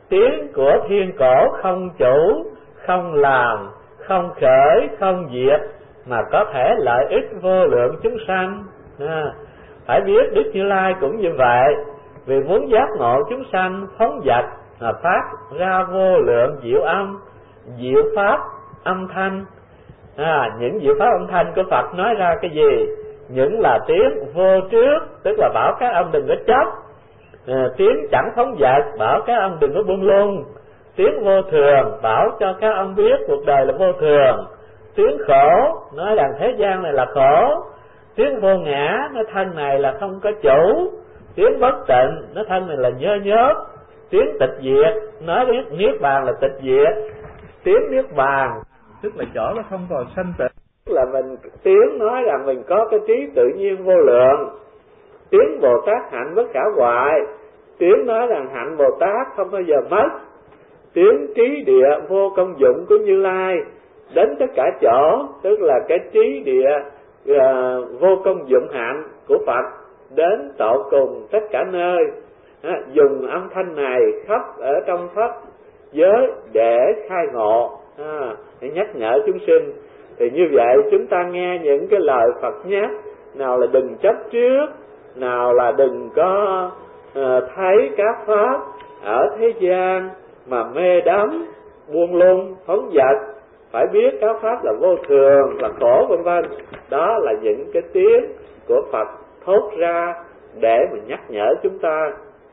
tiếng của thiên cổ không chủ, không làm, không khởi, không diệt, mà có thể lợi ích vô lượng chúng sanh. Phải biết Đức Như Lai cũng như vậy, vì muốn giác ngộ chúng sanh phóng dật mà phát ra vô lượng diệu âm, diệu pháp âm thanh. Những diệu pháp âm thanh của Phật nói ra cái gì? Những là tiếng vô trước, tức là bảo các ông đừng có chấp. Tiếng chẳng phóng dật, bảo các ông đừng có buông lung. Tiếng vô thường, bảo cho các ông biết cuộc đời là vô thường. Tiếng khổ, nói rằng thế gian này là khổ. Tiếng vô ngã, nói thân này là không có chủ. Tiếng bất tịnh, nói thân này là nhơ nhớp. Tiếng tịch diệt, nói biết niết bàn là tịch diệt. Tiếng niết bàn, tức là chỗ nó không còn sanh tử, tức là mình tiếng nói rằng mình có cái trí tự nhiên vô lượng. Tiếng Bồ Tát hạnh bất khả hoại, tiếng nói rằng hạnh Bồ Tát không bao giờ mất. Tiếng trí địa vô công dụng của Như Lai đến tất cả chỗ, tức là cái trí địa vô công dụng hạnh của Phật đến tận cùng tất cả nơi. Dùng âm thanh này khắp ở trong pháp giới để khai ngộ, để nhắc nhở chúng sinh. Thì như vậy chúng ta nghe những cái lời Phật nhắc, nào là đừng chấp trước, nào là đừng có thấy các pháp ở thế gian mà mê đắm, buông lung, phóng dật. Phải biết các pháp là vô thường, là khổ, vân vân. Đó là những cái tiếng của Phật thốt ra để mà nhắc nhở chúng ta.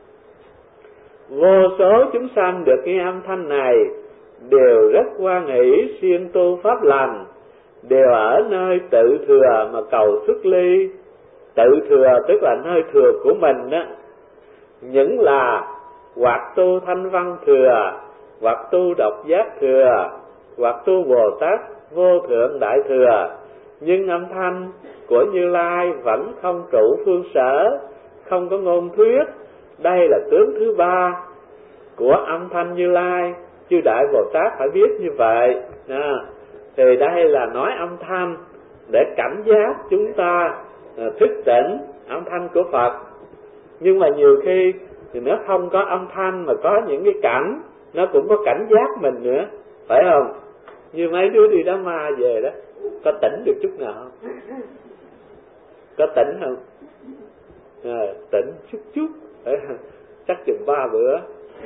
Vô số chúng sanh được nghe âm thanh này đều rất hoan hỷ siêng tu pháp lành, đều ở nơi tự thừa mà cầu xuất ly. Tự thừa tức là nơi thừa của mình đó. Những là hoặc tu thanh văn thừa, hoặc tu độc giác thừa, hoặc tu Bồ Tát vô thượng đại thừa. Nhưng âm thanh của Như Lai vẫn không trụ phương sở, không có ngôn thuyết. Đây là tướng thứ ba của âm thanh Như Lai, chư đại Bồ Tát phải biết như vậy. Thì đây là nói âm thanh để cảnh giác chúng ta thức tỉnh âm thanh của Phật. Nhưng mà nhiều khi thì nó không có âm thanh mà có những cái cảnh, nó cũng có cảnh giác mình nữa, phải không? Như mấy đứa đi đám ma về đó, có tỉnh được chút nào không? Có tỉnh không? Tỉnh chút chắc chừng 3 bữa.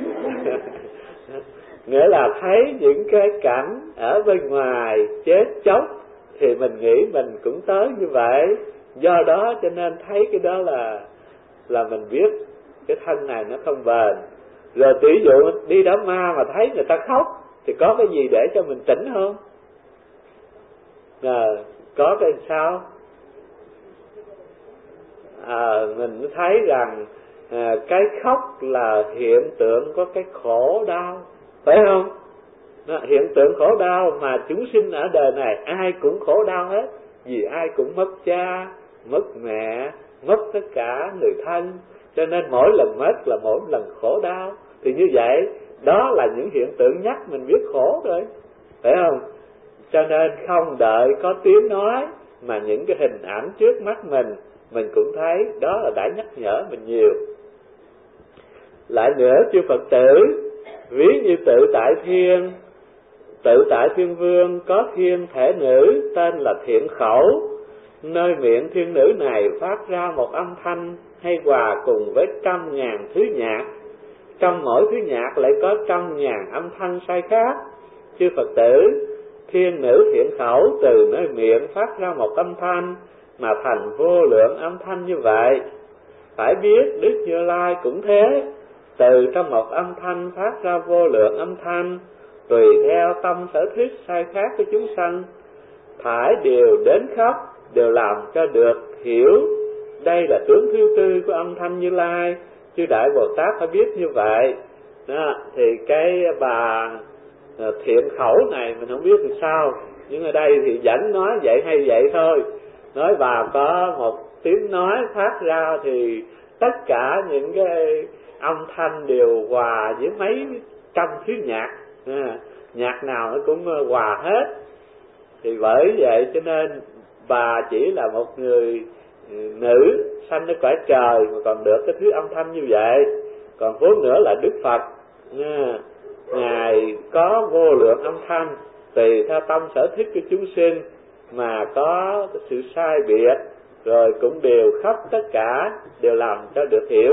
Nghĩa là thấy những cái cảnh ở bên ngoài chết chóc thì mình nghĩ mình cũng tới như vậy. Do đó cho nên thấy cái đó là mình biết cái thân này nó không bền. Rồi tỷ dụ đi đám ma mà thấy người ta khóc thì có cái gì để cho mình tỉnh không? Có cái sao? Mình thấy rằng cái khóc là hiện tượng có cái khổ đau, phải không? Hiện tượng khổ đau mà chúng sinh ở đời này ai cũng khổ đau hết. Vì ai cũng mất cha, mất mẹ, mất tất cả người thân, cho nên mỗi lần mất là mỗi lần khổ đau. Thì như vậy đó là những hiện tượng nhắc mình biết khổ rồi, phải không? Cho nên không đợi có tiếng nói mà những cái hình ảnh trước mắt mình cũng thấy, đó là đã nhắc nhở mình nhiều. Lại nữa chư Phật tử, ví như tự tại thiên vương có thiên thể nữ tên là Thiện Khẩu. Nơi miệng thiên nữ này phát ra một âm thanh hay hòa cùng với 100.000 thứ nhạc. Trong mỗi thứ nhạc lại có 100.000 âm thanh sai khác. Chư Phật tử, thiên nữ Thiện Khẩu từ nơi miệng phát ra một âm thanh mà thành vô lượng âm thanh như vậy. Phải biết Đức Như Lai cũng thế, từ trong một âm thanh phát ra vô lượng âm thanh, tùy theo tâm sở thích sai khác của chúng sanh, thải đều đến khắp, đều làm cho được hiểu. Đây là tướng thứ tư của âm thanh Như Lai, chư đại Bồ Tát phải biết như vậy. Thì cái bà Thiện Khẩu này mình không biết làm sao, nhưng ở đây thì vẫn nói vậy hay vậy thôi. Nói bà có một tiếng nói phát ra thì tất cả những cái âm thanh đều hòa với mấy trăm thứ nhạc, nhạc nào nó cũng hòa hết. Thì bởi vậy cho nên bà chỉ là một người nữ sanh ở cõi trời mà còn được cái thứ âm thanh như vậy. Còn vốn nữa là Đức Phật Ngài có vô lượng âm thanh, tùy theo tâm sở thích của chúng sinh mà có sự sai biệt, rồi cũng đều khắp tất cả, đều làm cho được hiểu.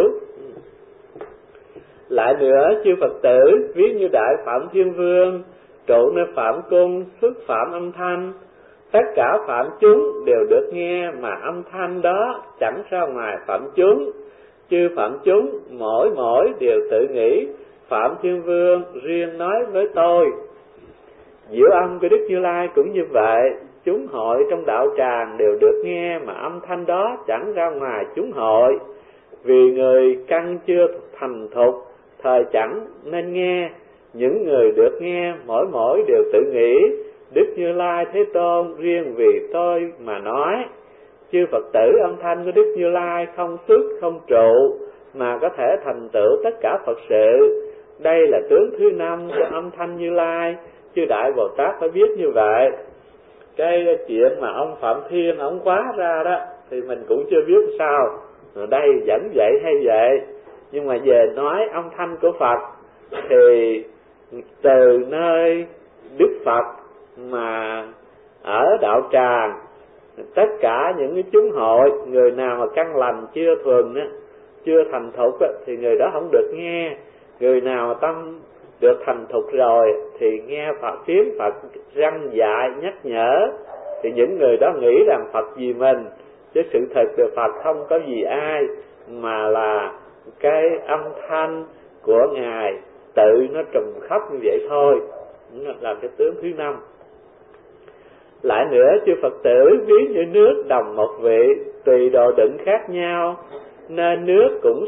Lại nữa, chư Phật tử ví như Đại Phạm Thiên Vương trụ nơi Phạm Cung, xuất phạm âm thanh, tất cả phạm chúng đều được nghe, mà âm thanh đó chẳng ra ngoài phạm chúng. Chư phạm chúng mỗi đều tự nghĩ Phạm Thiên Vương riêng nói với tôi. Diệu âm của Đức Như Lai cũng như vậy, chúng hội trong đạo tràng đều được nghe, mà âm thanh đó chẳng ra ngoài chúng hội. Vì người căn chưa thành thục, thời chẳng nên nghe. Những người được nghe mỗi đều tự nghĩ Đức Như Lai Thế Tôn riêng vì tôi mà nói. Chư Phật tử, âm thanh của Đức Như Lai không xuất không trụ, mà có thể thành tựu tất cả Phật sự. Đây là tướng thứ 5 của âm thanh Như Lai, chư Đại Bồ Tát phải biết như vậy. Cái chuyện mà ông Phạm Thiên ông quá ra đó thì mình cũng chưa biết sao, ở đây vẫn vậy hay vậy. Nhưng mà về nói âm thanh của Phật thì từ nơi Đức Phật mà ở đạo tràng, tất cả những cái chúng hội, người nào mà căn lành chưa thuần á, chưa thành thục á, thì người đó không được nghe. Người nào mà tâm được thành thục rồi thì nghe Phật tiếng Phật răn dạy nhắc nhở, thì những người đó nghĩ rằng Phật vì mình, chứ sự thật là Phật không có gì ai, mà là cái âm thanh của Ngài tự nó trùm khắp như vậy thôi. Nó làm cái tướng thứ 5. Lại nữa, chư Phật tử ví như nước đồng một vị, tùy độ đựng khác nhau, nên nước cũng